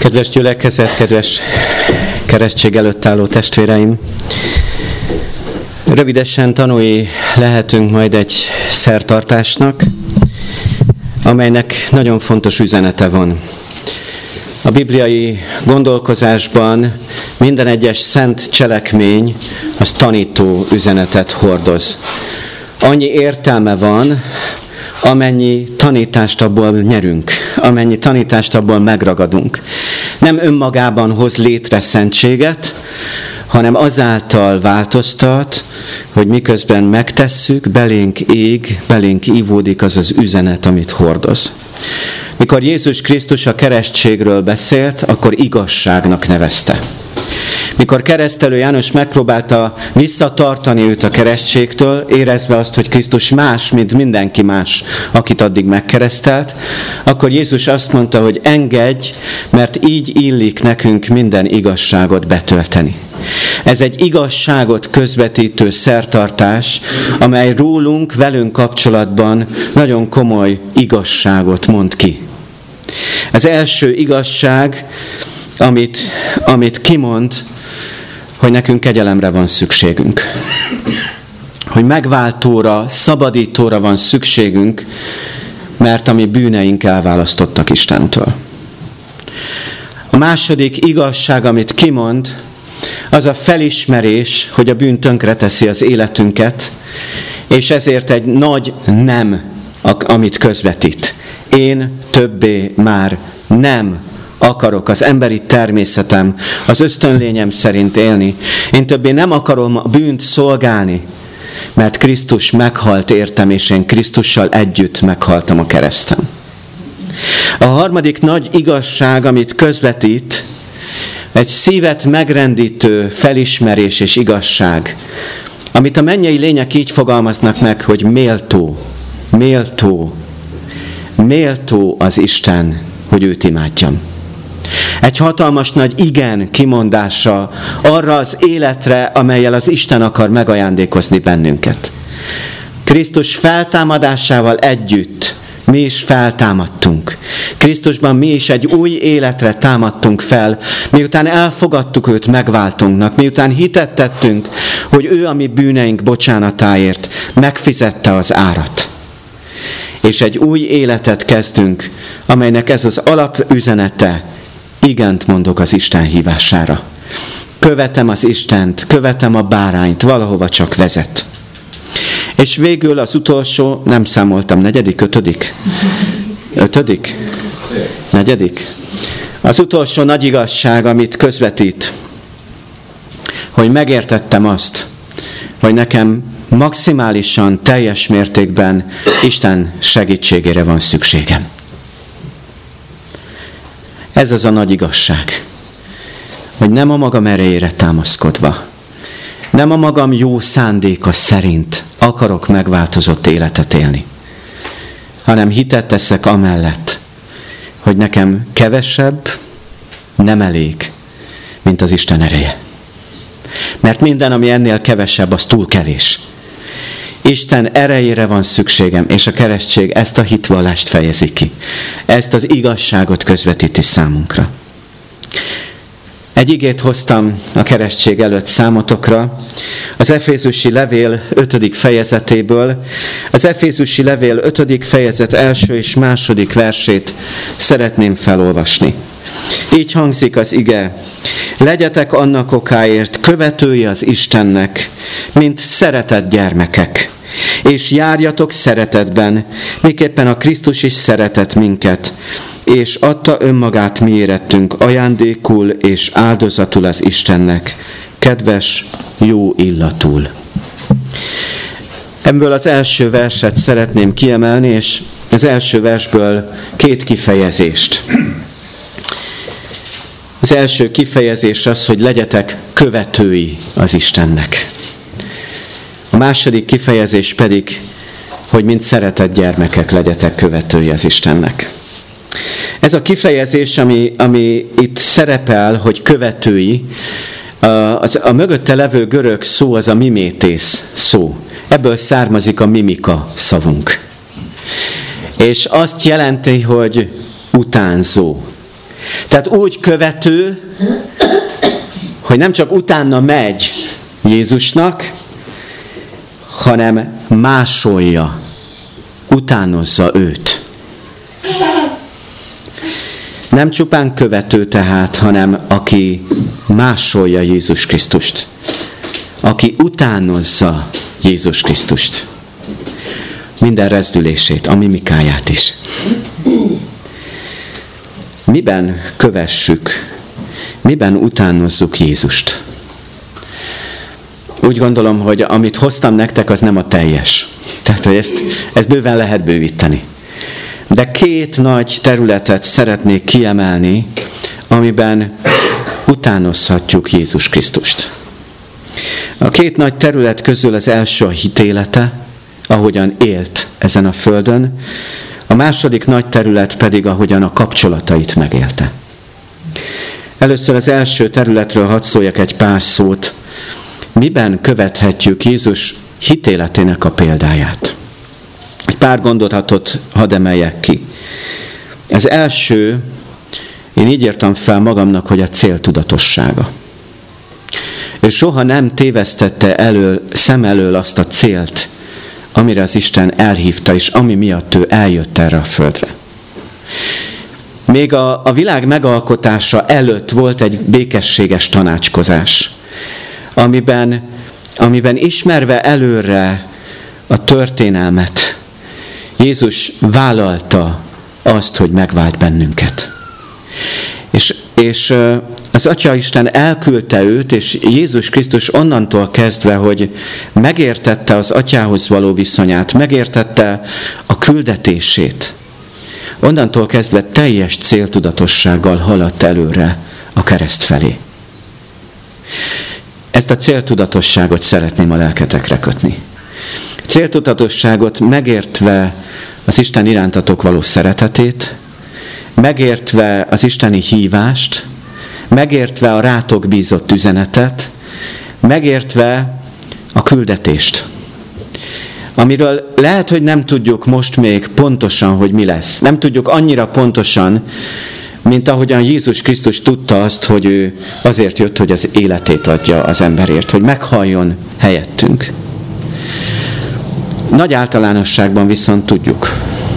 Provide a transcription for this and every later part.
Kedves gyülekezet, kedves keresztség előtt álló testvéreim! Rövidesen tanúi lehetünk majd egy szertartásnak, amelynek nagyon fontos üzenete van. A bibliai gondolkozásban minden egyes szent cselekmény az tanító üzenetet hordoz. Annyi értelme van, amennyi tanítást abból nyerünk, amennyi tanítást abból megragadunk. Nem önmagában hoz létre szentséget, hanem azáltal változtat, hogy miközben megtesszük, belénk ég, belénk ívódik az az üzenet, amit hordoz. Mikor Jézus Krisztus a keresztségről beszélt, akkor igazságnak nevezte. Mikor keresztelő János megpróbálta visszatartani őt a keresztségtől, érezve azt, hogy Krisztus más, mint mindenki más, akit addig megkeresztelt, akkor Jézus azt mondta, hogy engedj, mert így illik nekünk minden igazságot betölteni. Ez egy igazságot közvetítő szertartás, amely rólunk, velünk kapcsolatban nagyon komoly igazságot mond ki. Az első igazság, amit kimond, hogy nekünk kegyelemre van szükségünk. Hogy megváltóra, szabadítóra van szükségünk, mert a mi bűneink elválasztottak Istentől. A második igazság, amit kimond, az a felismerés, hogy a bűn tönkreteszi az életünket, és ezért egy nagy nem, amit közvetít. Én többé már nem akarok az emberi természetem, az ösztönlényem szerint élni. Én többé nem akarom a bűnt szolgálni, mert Krisztus meghalt értem, és én Krisztussal együtt meghaltam a kereszten. A harmadik nagy igazság, amit közvetít, egy szívet megrendítő felismerés és igazság, amit a mennyei lények így fogalmaznak meg, hogy méltó az Isten, hogy őt imádjam. Egy hatalmas nagy igen kimondása arra az életre, amellyel az Isten akar megajándékozni bennünket. Krisztus feltámadásával együtt mi is feltámadtunk. Krisztusban mi is egy új életre támadtunk fel, miután elfogadtuk őt megváltunknak, miután hitet tettünk, hogy ő a mi bűneink bocsánatáért megfizette az árat. És egy új életet kezdünk, amelynek ez az alapüzenete: igent mondok az Isten hívására. Követem az Istent, követem a bárányt, valahova csak vezet. És végül az utolsó, nem számoltam, negyedik? Az utolsó nagy igazság, amit közvetít, hogy megértettem azt, hogy nekem maximálisan, teljes mértékben Isten segítségére van szükségem. Ez az a nagy igazság, hogy nem a magam erejére támaszkodva, nem a magam jó szándéka szerint akarok megváltozott életet élni, hanem hitet teszek amellett, hogy nekem kevesebb nem elég, mint az Isten ereje. Mert minden, ami ennél kevesebb, az túl kevés. Isten erejére van szükségem, és a keresztség ezt a hitvallást fejezi ki. Ezt az igazságot közvetíti számunkra. Egy igét hoztam a keresztség előtt számotokra, az Efézusi levél 5. fejezetéből. Az Efézusi levél 5. fejezet első és második versét szeretném felolvasni. Így hangzik az ige: legyetek annak okáért követői az Istennek, mint szeretett gyermekek, és járjatok szeretetben, miképpen a Krisztus is szeretett minket, és adta önmagát mi érettünk ajándékul és áldozatul az Istennek, kedves, jó illatul. Ebből az első verset szeretném kiemelni, és az első versből 2 kifejezést. Az első kifejezés az, hogy legyetek követői az Istennek. A második kifejezés pedig, hogy mint szeretett gyermekek legyetek követői az Istennek. Ez a kifejezés, ami itt szerepel, hogy követői, a mögötte levő görög szó az a mimétész szó. Ebből származik a mimika szavunk. És azt jelenti, hogy utánzó. Tehát úgy követő, hogy nem csak utána megy Jézusnak, hanem másolja, utánozza őt. Nem csupán követő tehát, hanem aki másolja Jézus Krisztust. Aki utánozza Jézus Krisztust. Minden rezdülését, a mimikáját is. Miben kövessük, miben utánozzuk Jézust? Úgy gondolom, hogy amit hoztam nektek, az nem a teljes. Tehát, hogy ezt bőven lehet bővíteni. De 2 nagy területet szeretnék kiemelni, amiben utánozhatjuk Jézus Krisztust. A 2 nagy terület közül az első a hitélete, ahogyan élt ezen a földön, a második nagy terület pedig, ahogyan a kapcsolatait megélte. Először az első területről hadd szóljak egy pár szót. Miben követhetjük Jézus hitéletének a példáját? Egy pár gondolatot hadd emeljek ki. Az első, én így írtam fel magamnak, hogy a céltudatossága. Ő soha nem tévesztette szem elől azt a célt, amire az Isten elhívta, és ami miatt ő eljött erre a földre. Még a világ megalkotása előtt volt egy békességes tanácskozás, amiben ismerve előre a történelmet, Jézus vállalta azt, hogy megvált bennünket. És az Atya Isten elküldte őt, és Jézus Krisztus onnantól kezdve, hogy megértette az Atyához való viszonyát, megértette a küldetését, onnantól kezdve teljes céltudatossággal haladt előre a kereszt felé. Ezt a céltudatosságot szeretném a lelketekre kötni. Céltudatosságot megértve az Isten irántatok való szeretetét, megértve az isteni hívást, megértve a rátok bízott üzenetet, megértve a küldetést. Amiről lehet, hogy nem tudjuk most még pontosan, hogy mi lesz. Nem tudjuk annyira pontosan, mint ahogyan Jézus Krisztus tudta azt, hogy ő azért jött, hogy az életét adja az emberért, hogy meghalljon helyettünk. Nagy általánosságban viszont tudjuk.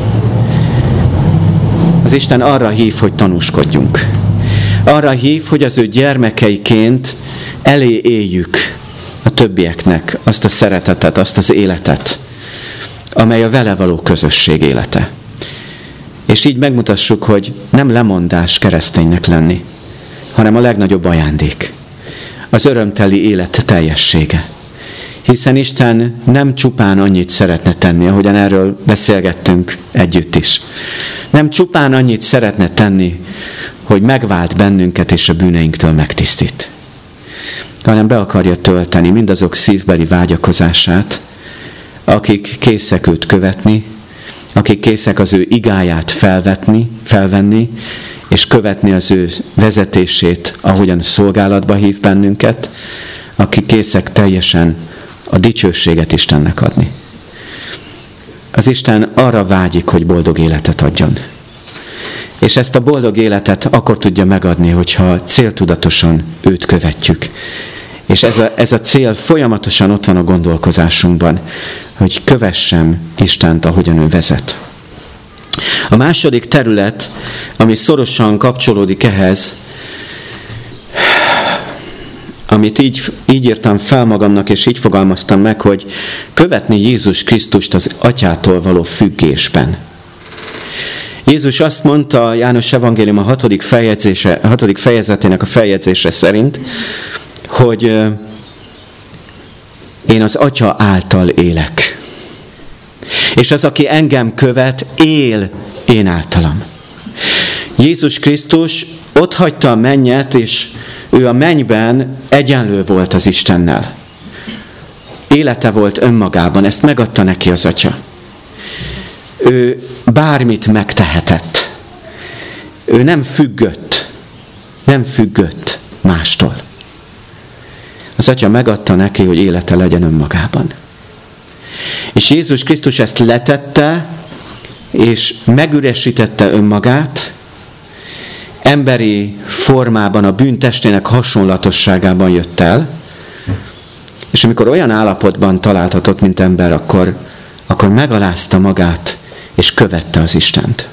Az Isten arra hív, hogy tanúskodjunk. Arra hív, hogy az ő gyermekeiként elé éljük a többieknek azt a szeretetet, azt az életet, amely a vele való közösség élete. És így megmutassuk, hogy nem lemondás kereszténynek lenni, hanem a legnagyobb ajándék. Az örömteli élet teljessége. Hiszen Isten nem csupán annyit szeretne tenni, ahogyan erről beszélgettünk együtt is. Nem csupán annyit szeretne tenni, hogy megvált bennünket és a bűneinktől megtisztít, hanem be akarja tölteni mindazok szívbeli vágyakozását, akik készek őt követni, akik készek az ő igáját felvenni, és követni az ő vezetését, ahogyan szolgálatba hív bennünket, akik készek teljesen a dicsőséget Istennek adni. Az Isten arra vágyik, hogy boldog életet adjon. És ezt a boldog életet akkor tudja megadni, hogyha céltudatosan őt követjük. És ez a cél folyamatosan ott van a gondolkozásunkban, hogy kövessem Istent, ahogyan ő vezet. A második terület, ami szorosan kapcsolódik ehhez, amit így írtam fel magamnak, és így fogalmaztam meg, hogy követni Jézus Krisztust az Atyától való függésben. Jézus azt mondta János Evangélium a 6. fejezetének a feljegyzése szerint, hogy én az Atya által élek. És az, aki engem követ, él én általam. Jézus Krisztus ott hagyta a mennyet, és ő a mennyben egyenlő volt az Istennel. Élete volt önmagában, ezt megadta neki az Atya. Ő bármit megtehetett. Ő nem függött mástól. Az Atya megadta neki, hogy élete legyen önmagában. És Jézus Krisztus ezt letette, és megüresítette önmagát, emberi formában, a bűntestének hasonlatosságában jött el, és amikor olyan állapotban találtatott, mint ember, akkor megalázta magát, és követte az Istent.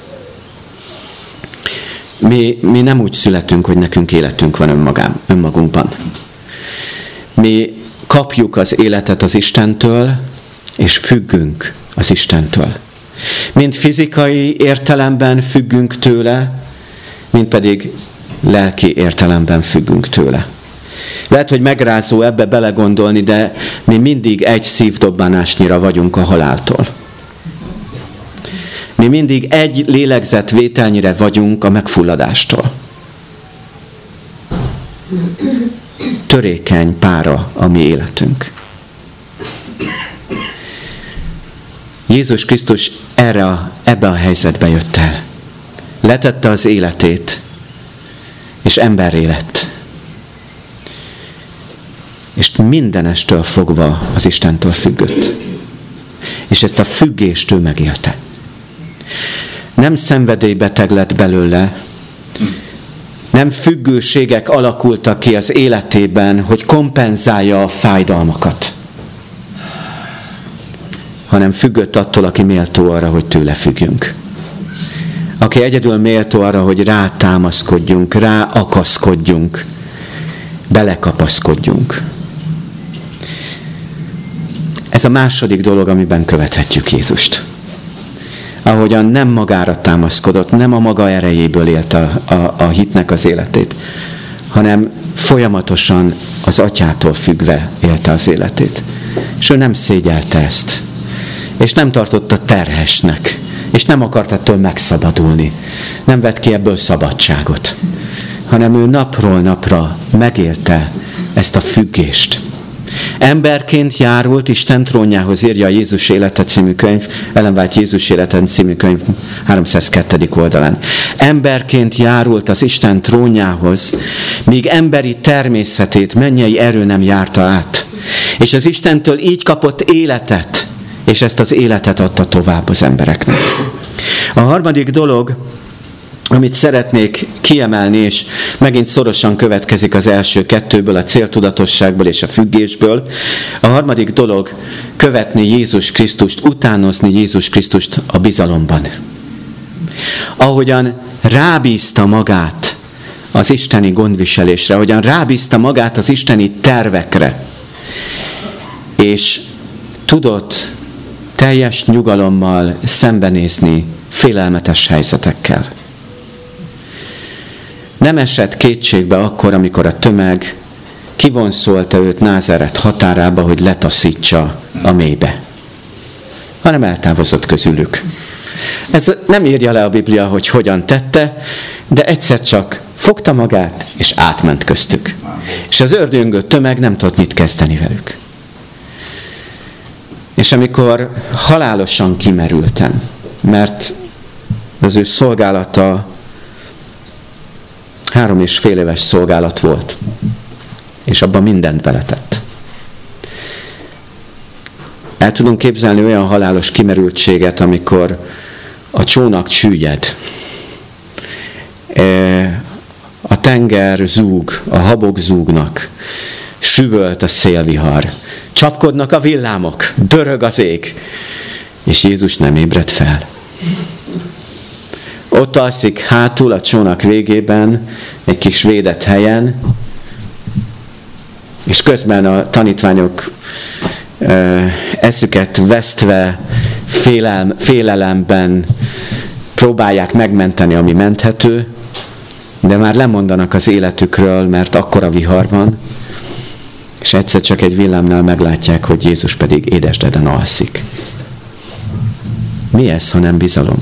Mi nem úgy születünk, hogy nekünk életünk van önmagunkban. Mi kapjuk az életet az Istentől, és függünk az Istentől. Mind fizikai értelemben függünk tőle, mind pedig lelki értelemben függünk tőle. Lehet, hogy megrázó ebbe belegondolni, de mi mindig egy szívdobbanásnyira vagyunk a haláltól. Mi mindig egy lélegzetvételnyire vagyunk a megfulladástól. Törékeny pára a mi életünk. Jézus Krisztus ebbe a helyzetbe jött el. Letette az életét, és emberré lett. És mindenestől fogva az Istentől függött. És ezt a függést ő megélte. Nem szenvedélybeteg lett belőle, nem függőségek alakultak ki az életében, hogy kompenzálja a fájdalmakat, hanem függött attól, aki méltó arra, hogy tőle függjünk. Aki egyedül méltó arra, hogy rá támaszkodjunk, rá akaszkodjunk, belekapaszkodjunk. Ez a második dolog, amiben követhetjük Jézust. Ahogyan nem magára támaszkodott, nem a maga erejéből élte a hitnek az életét, hanem folyamatosan az Atyától függve élte az életét. És ő nem szégyelte ezt. És nem tartotta terhesnek. És nem akart ettől megszabadulni. Nem vett ki ebből szabadságot. Hanem ő napról napra megélte ezt a függést. Emberként járult Isten trónjához, írja a Jézus élete című könyv, Ellen White Jézus élete című könyv 302. oldalán. Emberként járult az Isten trónjához, míg emberi természetét mennyei erő nem járta át. És az Istentől így kapott életet, és ezt az életet adta tovább az embereknek. A harmadik dolog, amit szeretnék kiemelni, és megint szorosan következik az első kettőből, a céltudatosságból és a függésből. A harmadik dolog, követni Jézus Krisztust, utánozni Jézus Krisztust a bizalomban. Ahogyan rábízta magát az isteni gondviselésre, ahogyan rábízta magát az isteni tervekre, és tudott teljes nyugalommal szembenézni félelmetes helyzetekkel. Nem esett kétségbe akkor, amikor a tömeg kivonszolta őt Názáreth határába, hogy letaszítsa a mélybe, hanem eltávozott közülük. Ez nem írja le a Biblia, hogy hogyan tette, de egyszer csak fogta magát, és átment köztük. És az ördöngő tömeg nem tudott mit kezdeni velük. És amikor halálosan kimerültem, mert az ő szolgálata 3,5 éves szolgálat volt, és abban mindent beletett. El tudom képzelni olyan halálos kimerültséget, amikor a csónak csüllyed, a tenger zúg, a habok zúgnak, süvölt a szélvihar, csapkodnak a villámok, dörög az ég, és Jézus nem ébred fel. Ott alszik hátul a csónak végében, egy kis védett helyen, és közben a tanítványok eszüket vesztve, félelemben próbálják megmenteni, ami menthető, de már lemondanak az életükről, mert akkora vihar van, és egyszer csak egy villámnál meglátják, hogy Jézus pedig édesdeden alszik. Mi ez, ha nem bizalom?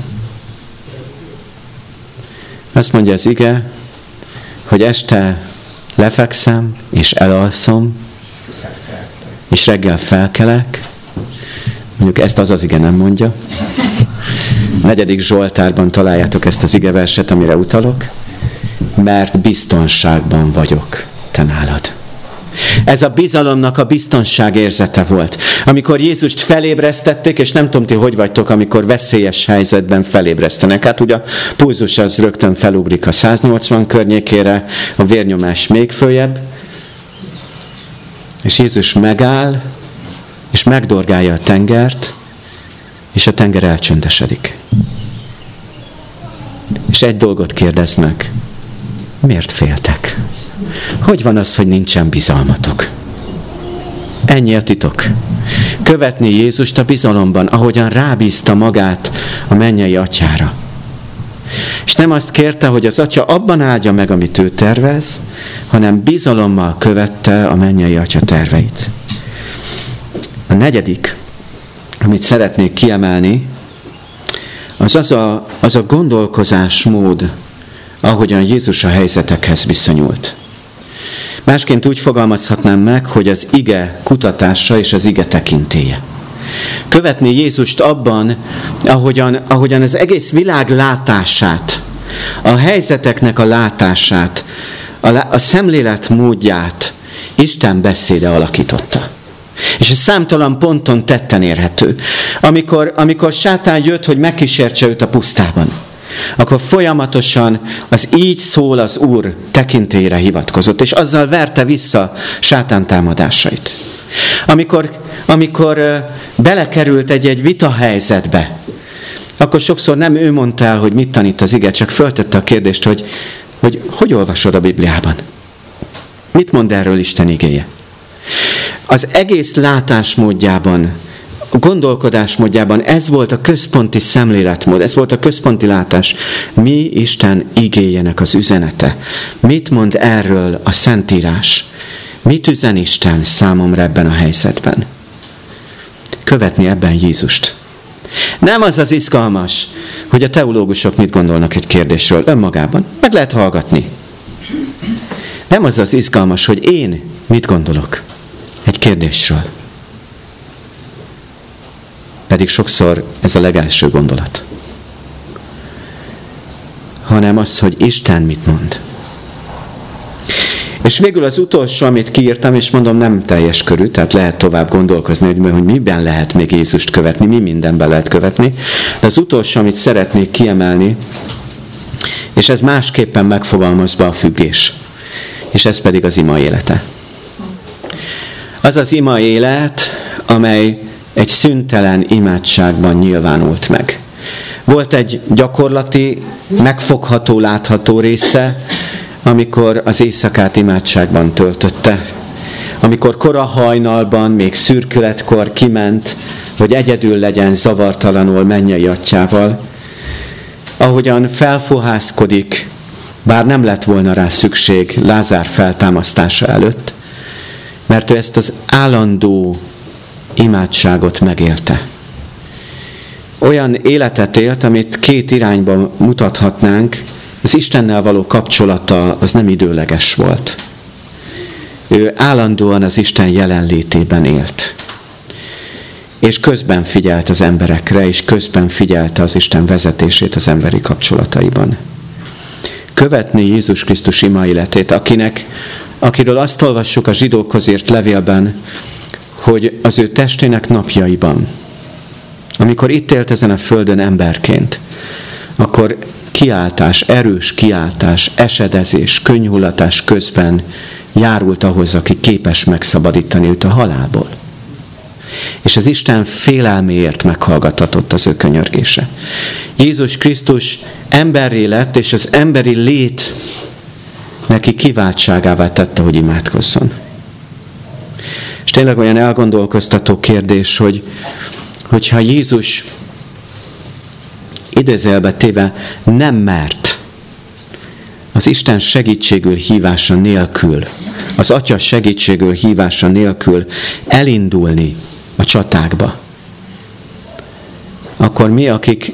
Azt mondja az ige, hogy este lefekszem, és elalszom, és reggel felkelek. Mondjuk ezt az ige nem mondja. 4. Zsoltárban találjátok ezt az igeverset, amire utalok. Mert biztonságban vagyok te nálad. Ez a bizalomnak a biztonságérzete volt. Amikor Jézust felébresztették, és nem tudom ti, hogy vagytok, amikor veszélyes helyzetben felébresztenek. Hát ugye a pulzus az rögtön felugrik a 180 környékére, a vérnyomás még följebb. És Jézus megáll, és megdorgálja a tengert, és a tenger elcsöndesedik. És egy dolgot kérdez meg. Miért féltek? Hogy van az, hogy nincsen bizalmatok? Ennyi a titok. Követni Jézust a bizalomban, ahogyan rábízta magát a mennyei atyára. És nem azt kérte, hogy az atya abban áldja meg, amit ő tervez, hanem bizalommal követte a mennyei atya terveit. A negyedik, amit szeretnék kiemelni, az a gondolkozásmód, ahogyan Jézus a helyzetekhez viszonyult. Másként úgy fogalmazhatnám meg, hogy az ige kutatása és az ige tekintélye. Követni Jézust abban, ahogyan az egész világ látását, a helyzeteknek a látását, a szemlélet módját Isten beszéde alakította. És ez számtalan ponton tetten érhető. Amikor sátán jött, hogy megkísértse őt a pusztában, akkor folyamatosan az így szól az Úr tekintélyre hivatkozott, és azzal verte vissza sátán támadásait. Amikor belekerült egy vitahelyzetbe, akkor sokszor nem ő mondta el, hogy mit tanít az ige, csak föltette a kérdést, hogy olvasod a Bibliában. Mit mond erről Isten igéje? Az egész látásmódjában, a gondolkodásmódjában ez volt a központi szemléletmód, ez volt a központi látás. Mi Isten igéjének az üzenete? Mit mond erről a Szentírás? Mit üzen Isten számomra ebben a helyzetben? Követni ebben Jézust. Nem az az izgalmas, hogy a teológusok mit gondolnak egy kérdésről önmagában. Meg lehet hallgatni. Nem az az izgalmas, hogy én mit gondolok egy kérdésről. Pedig sokszor ez a legelső gondolat. Hanem az, hogy Isten mit mond. És végül az utolsó, amit kiírtam, és mondom, nem teljes körű, tehát lehet tovább gondolkozni, hogy miben lehet még Jézust követni, mi mindenben lehet követni. De az utolsó, amit szeretnék kiemelni, és ez másképpen megfogalmazva a függés. És ez pedig az ima élete. Az az ima élet, amely egy szüntelen imádságban nyilvánult meg. Volt egy gyakorlati, megfogható, látható része, amikor az éjszakát imádságban töltötte. Amikor kora hajnalban, még szürkületkor kiment, hogy egyedül legyen zavartalanul mennyei atyával. Ahogyan felfohászkodik, bár nem lett volna rá szükség Lázár feltámasztása előtt, mert ő ezt az állandó imádságot megélte. Olyan életet élt, amit két irányba mutathatnánk, az Istennel való kapcsolata az nem időleges volt. Ő állandóan az Isten jelenlétében élt. És közben figyelt az emberekre, és közben figyelte az Isten vezetését az emberi kapcsolataiban. Követni Jézus Krisztus ima életét, akiről azt olvassuk a zsidókhoz írt levélben, hogy az ő testének napjaiban, amikor itt élt ezen a földön emberként, akkor kiáltás, erős kiáltás, esedezés, könnyhullatás közben járult ahhoz, aki képes megszabadítani őt a halálból. És az Isten félelméért meghallgatatott az ő könyörgése. Jézus Krisztus emberré lett, és az emberi lét neki kiváltságává tette, hogy imádkozzon. És tényleg olyan elgondolkoztató kérdés, hogyha Jézus idézőjelbe téve nem mert az Isten segítségül hívása nélkül, az Atya segítségül hívása nélkül elindulni a csatákba, akkor mi,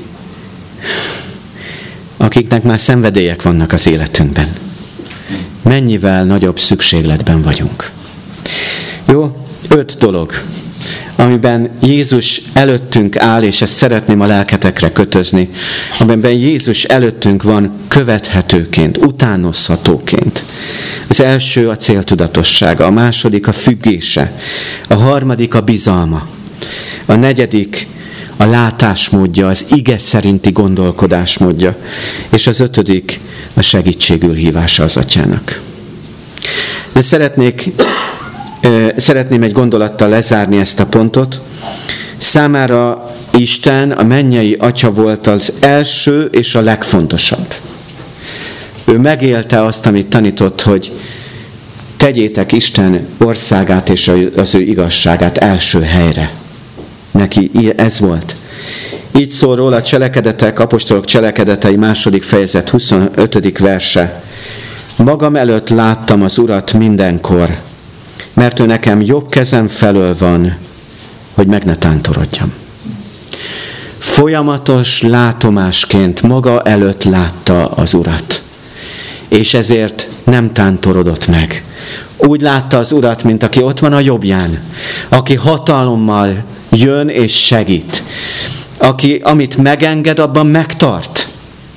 akiknek már szenvedélyek vannak az életünkben, mennyivel nagyobb szükségletben vagyunk. Jó, 5 dolog, amiben Jézus előttünk áll, és ezt szeretném a lelketekre kötözni, amiben Jézus előttünk van követhetőként, utánozhatóként. Az Az első a céltudatossága, a második a függése, a harmadik a bizalma, a negyedik a látásmódja, az ige szerinti gondolkodásmódja, és az ötödik a segítségül hívása az Atyának. De szeretném egy gondolattal lezárni ezt a pontot. Számára Isten, a mennyei Atya volt az első és a legfontosabb. Ő megélte azt, amit tanított, hogy tegyétek Isten országát és az ő igazságát első helyre. Neki ez volt. Így szól róla a Cselekedetek, apostolok cselekedetei 2. fejezet 25. verse. Magam előtt láttam az Urat mindenkor, mert ő nekem jobb kezem felől van, hogy meg ne tántorodjam. Folyamatos látomásként maga előtt látta az Urat, és ezért nem tántorodott meg. Úgy látta az Urat, mint aki ott van a jobbján, aki hatalommal jön és segít, aki amit megenged, abban megtart.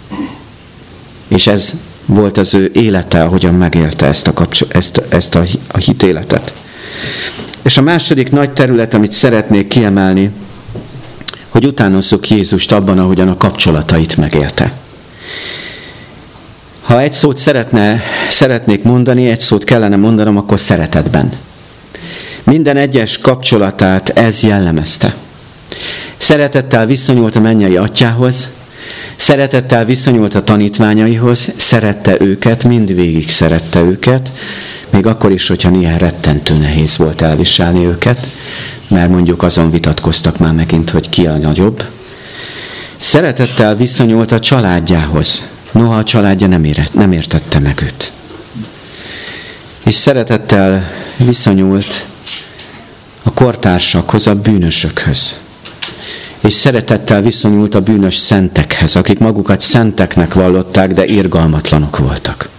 És ez volt az ő élete, ahogyan megélte ezt a hitéletet. És a második nagy terület, amit szeretnék kiemelni, hogy utánozzuk Jézust abban, ahogyan a kapcsolatait megélte. Ha egy szót szeretnék mondani, egy szót kellene mondanom, akkor szeretetben. Minden egyes kapcsolatát ez jellemezte. Szeretettel viszonyult a mennyei Atyához, szeretettel viszonyult a tanítványaihoz, szerette őket, mindvégig szerette őket, még akkor is, hogyha néha rettentő nehéz volt elviselni őket, mert mondjuk azon vitatkoztak már megint, hogy ki a nagyobb. Szeretettel viszonyult a családjához, noha a családja nem értette meg őt. És szeretettel viszonyult a kortársakhoz, a bűnösökhöz. És szeretettel viszonyult a bűnös szentekhez, akik magukat szenteknek vallották, de irgalmatlanok voltak.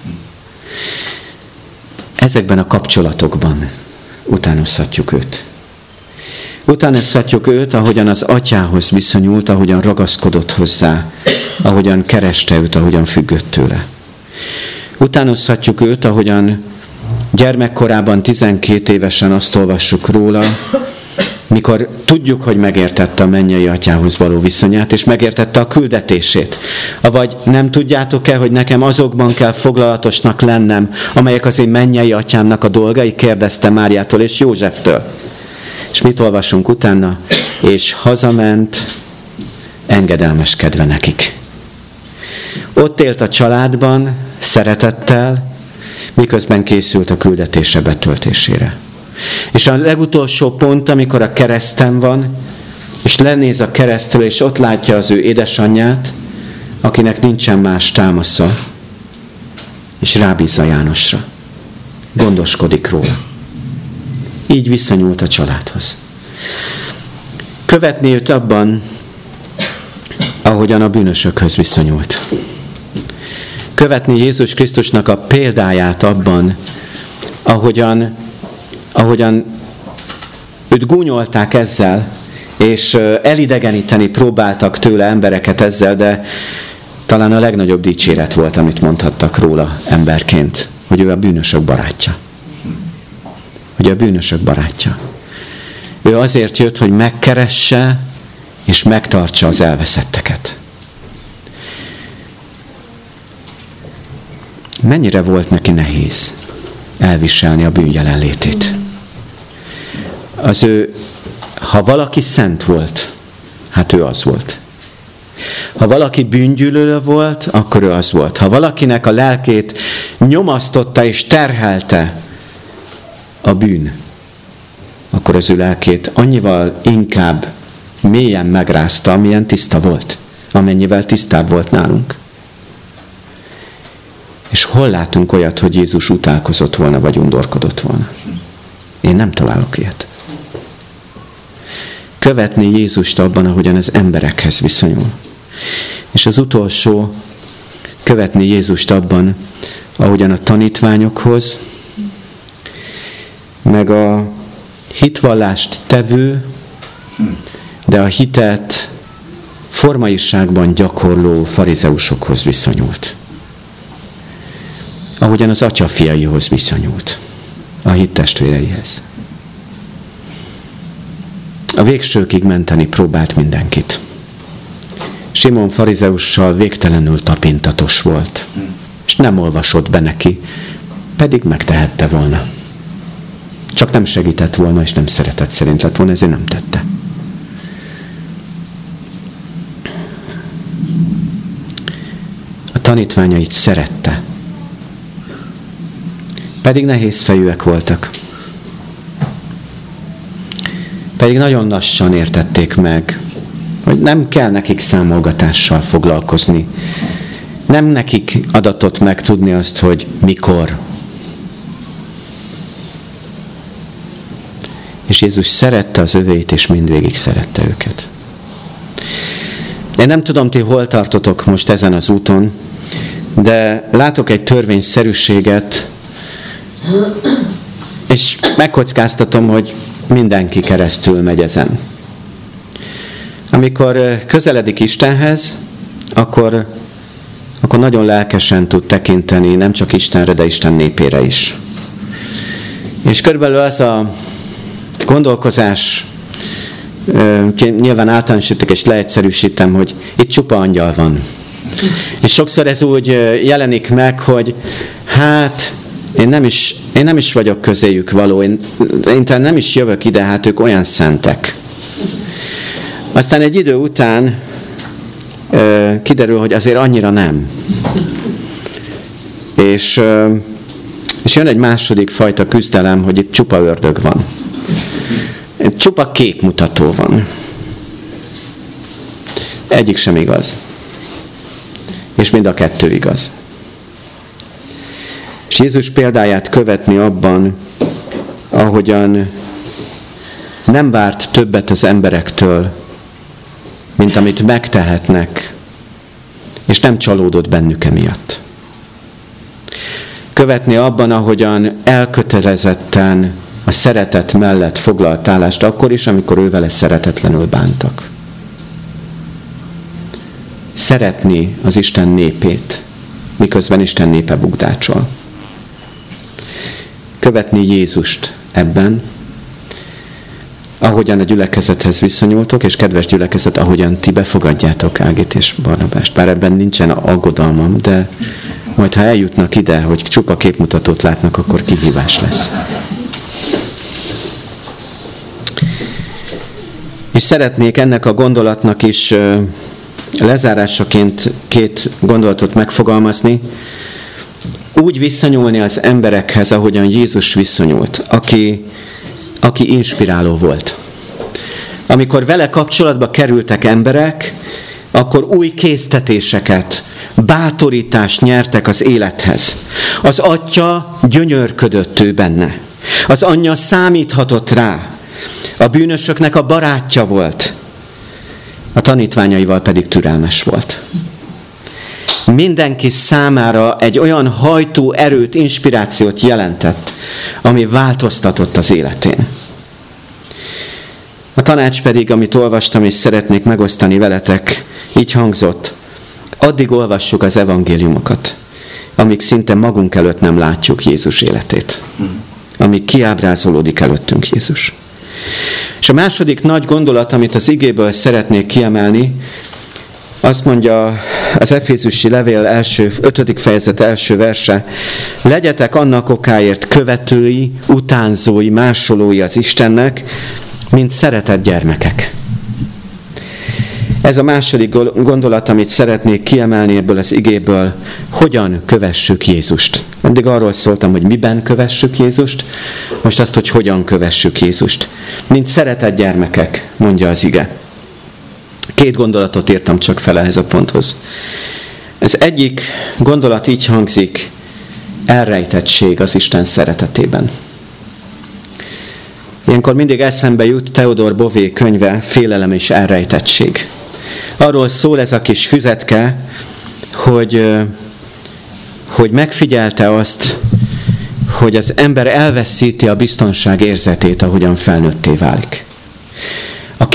Ezekben a kapcsolatokban utánozhatjuk őt. Utánozhatjuk őt, ahogyan az Atyához viszonyult, ahogyan ragaszkodott hozzá, ahogyan kereste őt, ahogyan függött tőle. Utánozhatjuk őt, ahogyan gyermekkorában 12 évesen azt olvassuk róla, mikor tudjuk, hogy megértette a mennyei Atyához való viszonyát, és megértette a küldetését. Avagy nem tudjátok-e, hogy nekem azokban kell foglalatosnak lennem, amelyek az én mennyei Atyámnak a dolgai, kérdezte Máriától és Józseftől. És mit olvasunk utána? És hazament, engedelmeskedve nekik. Ott élt a családban, szeretettel, miközben készült a küldetése betöltésére. És a legutolsó pont, amikor a kereszten van, és lenéz a keresztről, és ott látja az ő édesanyját, akinek nincsen más támasza, és rábízza Jánosra. Gondoskodik róla. Így viszonyult a családhoz. Követni őt abban, ahogyan a bűnösökhöz viszonyult. Követni Jézus Krisztusnak a példáját abban, ahogyan őt gúnyolták ezzel, és elidegeníteni próbáltak tőle embereket ezzel, de talán a legnagyobb dicséret volt, amit mondhattak róla emberként, hogy ő a bűnösök barátja. Hogy a bűnösök barátja. Ő azért jött, hogy megkeresse és megtartsa az elveszetteket. Mennyire volt neki nehéz elviselni a bűn jelenlétét? Ha valaki szent volt, hát ő az volt. Ha valaki bűngyűlölő volt, akkor ő az volt. Ha valakinek a lelkét nyomasztotta és terhelte a bűn, akkor az ő lelkét annyival inkább mélyen megrázta, amilyen tiszta volt, amennyivel tisztább volt nálunk. És hol látunk olyat, hogy Jézus utálkozott volna, vagy undorkodott volna? Én nem találok ilyet. Követni Jézust abban, ahogyan az emberekhez viszonyul. És az utolsó, követni Jézust abban, ahogyan a tanítványokhoz, meg a hitvallást tevő, de a hitet formaiságban gyakorló farizeusokhoz viszonyult. ahogyan az atya fiaihoz viszonyult, a hittestvéreihez. A végsőkig menteni próbált mindenkit. Simon farizeussal végtelenül tapintatos volt, és nem olvasott be neki, pedig megtehette volna. Csak nem segített volna, és nem szeretett szerint lett volna, ezért nem tette. A tanítványait szerette, pedig nehéz fejűek voltak. Pedig nagyon lassan értették meg, hogy nem kell nekik számolgatással foglalkozni. Nem nekik adatott meg tudni azt, hogy mikor. És Jézus szerette az övéit, és mindvégig szerette őket. Én nem tudom, ti hol tartotok most ezen az úton, de látok egy törvényszerűséget, és megkockáztatom, hogy mindenki keresztül megy ezen. Amikor közeledik Istenhez, akkor nagyon lelkesen tud tekinteni nem csak Istenre, de Isten népére is. És körülbelül az a gondolkozás, nyilván általánosítok és leegyszerűsítem, hogy itt csupa angyal van. És sokszor ez úgy jelenik meg, hogy hát én nem is vagyok közéjük való, én nem is jövök ide, hát ők olyan szentek. Aztán egy idő után kiderül, hogy azért annyira nem. És jön egy második fajta küzdelem, hogy itt csupa ördög van. Csupa képmutató van. Egyik sem igaz. És mind a kettő igaz. És Jézus példáját követni abban, ahogyan nem várt többet az emberektől, mint amit megtehetnek, és nem csalódott bennük emiatt. Követni abban, ahogyan elkötelezetten a szeretet mellett foglalt állást, akkor is, amikor ő vele szeretetlenül bántak. Szeretni az Isten népét, miközben Isten népe bukdácsol. Követni Jézust ebben, ahogyan a gyülekezethez viszonyultok, és kedves gyülekezet, ahogyan ti befogadjátok Ágit és Barnabást. Bár ebben nincsen aggodalmam, de majd ha eljutnak ide, hogy csupa képmutatót látnak, akkor kihívás lesz. És szeretnék ennek a gondolatnak is lezárásaként két gondolatot megfogalmazni. Úgy viszonyulni az emberekhez, ahogyan Jézus viszonyult, aki inspiráló volt. Amikor vele kapcsolatba kerültek emberek, akkor új késztetéseket, bátorítást nyertek az élethez. Az atya gyönyörködött ő benne. Az anyja számíthatott rá. A bűnösöknek a barátja volt. A tanítványaival pedig türelmes volt. Mindenki számára egy olyan hajtó erőt, inspirációt jelentett, ami változtatott az életén. A tanács pedig, amit olvastam és szeretnék megosztani veletek, így hangzott: addig olvassuk az evangéliumokat, amíg szinte magunk előtt nem látjuk Jézus életét. Amíg kiábrázolódik előttünk Jézus. És a második nagy gondolat, amit az igéből szeretnék kiemelni, azt mondja az Efézusi levél 5. fejezet első verse: legyetek annak okáért követői, utánzói, másolói az Istennek, mint szeretett gyermekek. Ez a második gondolat, amit szeretnék kiemelni ebből az igéből: hogyan kövessük Jézust. Addig arról szóltam, hogy miben kövessük Jézust, most azt, hogy hogyan kövessük Jézust. Mint szeretett gyermekek, mondja az ige. Két gondolatot írtam csak fel ehhez a ponthoz. Az egyik gondolat így hangzik: elrejtettség az Isten szeretetében. Ilyenkor mindig eszembe jut Theodor Bové könyve, Félelem és elrejtettség. Arról szól ez a kis füzetke, hogy megfigyelte azt, hogy az ember elveszíti a biztonság érzetét, ahogyan felnőtté válik. A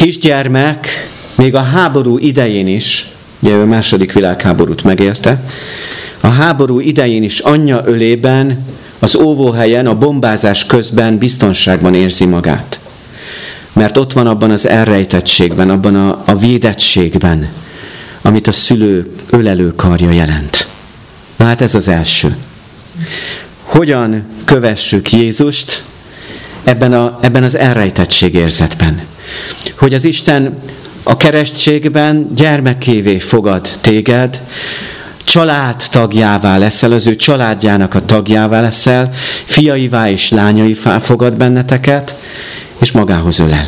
kisgyermek még a háború idején is, ugye ő a II. Világháborút megélte, A háború idején is anyja ölében, az óvóhelyen, a bombázás közben biztonságban érzi magát. Mert ott van abban az elrejtettségben, abban a védettségben, amit a szülő ölelő karja jelent. Na hát ez az első. Hogyan kövessük Jézust ebben az elrejtettség érzetben? Hogy az Isten a keresztségben gyermekévé fogad téged, családtagjává leszel, az ő családjának a tagjává leszel, fiaivá és lányaivá fogad benneteket, és magához ölel.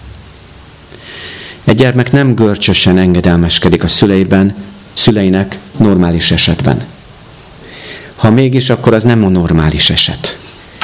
Egy gyermek nem görcsösen engedelmeskedik a szüleinek normális esetben. Ha mégis, akkor az nem a normális eset.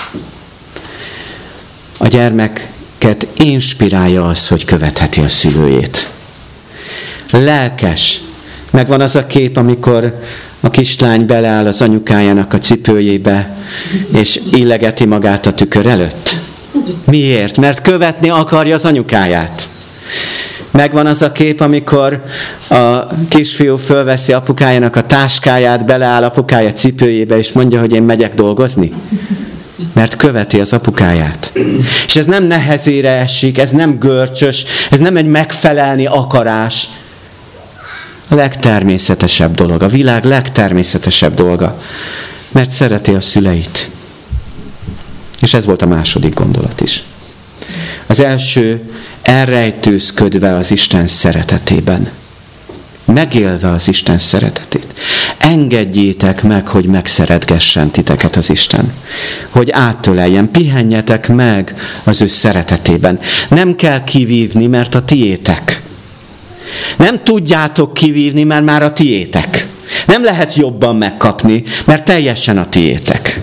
A gyermeket inspirálja az, hogy követheti a szülőjét. Lelkes. Megvan az a kép, amikor a kislány beleáll az anyukájának a cipőjébe, és illegeti magát a tükör előtt. Miért? Mert követni akarja az anyukáját. Megvan az a kép, amikor a kisfiú fölveszi apukájának a táskáját, beleáll apukája cipőjébe, és mondja, hogy én megyek dolgozni. Mert követi az apukáját. És ez nem nehezére esik, ez nem görcsös, ez nem egy megfelelni akarás. A legtermészetesebb dolog, a világ legtermészetesebb dolga. Mert szereti a szüleit. És ez volt a második gondolat is. Az első, elrejtőzködve az Isten szeretetében. Megélve az Isten szeretetét. Engedjétek meg, hogy megszeretgessen titeket az Isten. Hogy átöleljen, pihenjetek meg az ő szeretetében. Nem kell kivívni, mert a tiétek. Nem tudjátok kivívni, mert már a tiétek. Nem lehet jobban megkapni, mert teljesen a tiétek.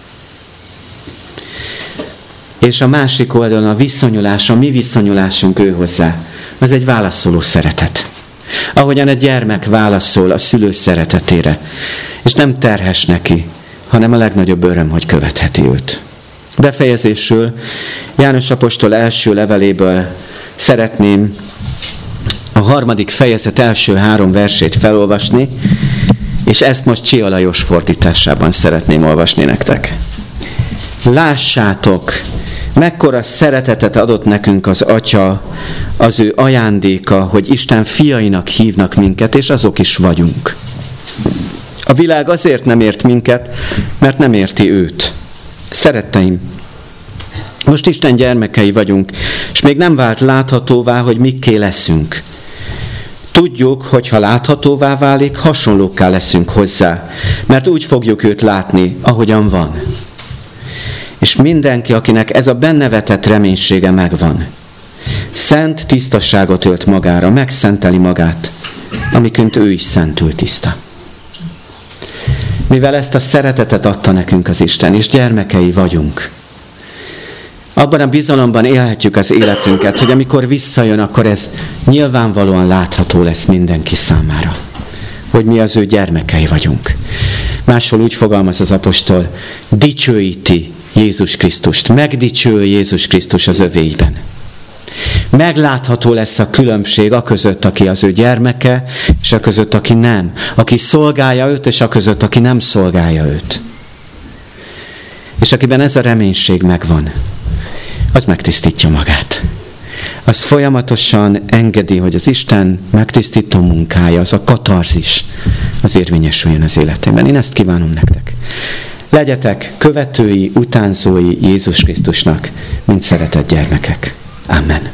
És a másik oldalon a viszonyulás, a mi viszonyulásunk ő hozzá, az egy válaszoló szeretet. Ahogyan egy gyermek válaszol a szülő szeretetére, és nem terhes neki, hanem a legnagyobb öröm, hogy követheti őt. Befejezésül János apostol első leveléből szeretném a 3. fejezet első 3 versét felolvasni, és ezt most Csia Lajos fordításában szeretném olvasni nektek. Lássátok, mekkora szeretetet adott nekünk az Atya, az ő ajándéka, hogy Isten fiainak hívnak minket, és azok is vagyunk. A világ azért nem ért minket, mert nem érti őt. Szeretteim, most Isten gyermekei vagyunk, és még nem vált láthatóvá, hogy mikké leszünk. Tudjuk, hogy ha láthatóvá válik, hasonlókká leszünk hozzá, mert úgy fogjuk őt látni, ahogyan van. És mindenki, akinek ez a benne vetett reménysége megvan, szent tisztaságot ölt magára, megszenteli magát, amiként ő is szentül tiszta. Mivel ezt a szeretetet adta nekünk az Isten, és gyermekei vagyunk, abban a bizalomban élhetjük az életünket, hogy amikor visszajön, akkor ez nyilvánvalóan látható lesz mindenki számára, hogy mi az ő gyermekei vagyunk. Máshol úgy fogalmaz az apostol, dicsőíti Jézus Krisztust, megdicső Jézus Krisztus az övéiben. Meglátható lesz a különbség a között, aki az ő gyermeke, és a között, aki nem. Aki szolgálja őt, és a között, aki nem szolgálja őt. És akiben ez a reménység megvan, az megtisztítja magát. Az folyamatosan engedi, hogy az Isten megtisztító munkája, az a katarzis, az érvényesüljön az életében. Én ezt kívánom nektek. Legyetek követői, utánzói Jézus Krisztusnak, mint szeretett gyermekek. Amen.